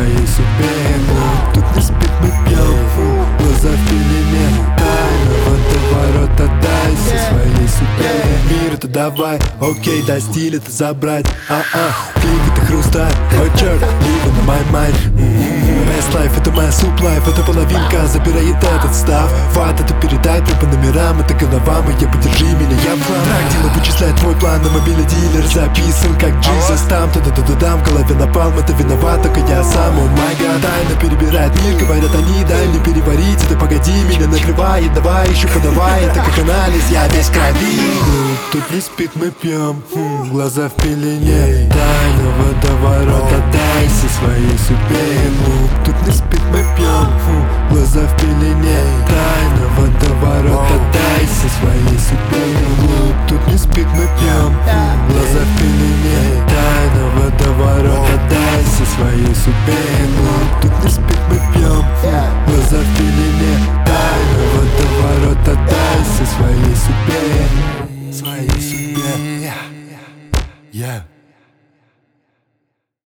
своей судьбе. Тут не спит, мы пьем, глаза в пелене. Тайна водоворот, отдайся своей судьбе. Мир это давай, окей, да стиль это забрать. Клик это хрусталь, о черт, living on my mind. Best life это моя суп-лайф, это половинка забирает этот став. Фат это передай прям по номерам, это голова моя, подержи меня, я в хлам. Трак дилер вычисляет твой план, на мобиле дилер записан как Jesus. Там туда-туда-дам, в голове напалм, это виноват только я сам. О май гад, тайно перебирает мир, говорят они, дай мне переварить это, погоди, меня накрывает, давай еще подавай, это как анализ, я весь в крови. Тут не спит, мы пьем, глаза в пелене. Тайна водоворот, отдайся своей судьбе. Тут не спит, мы пьем, глаза в пелене. Тайна водоворот.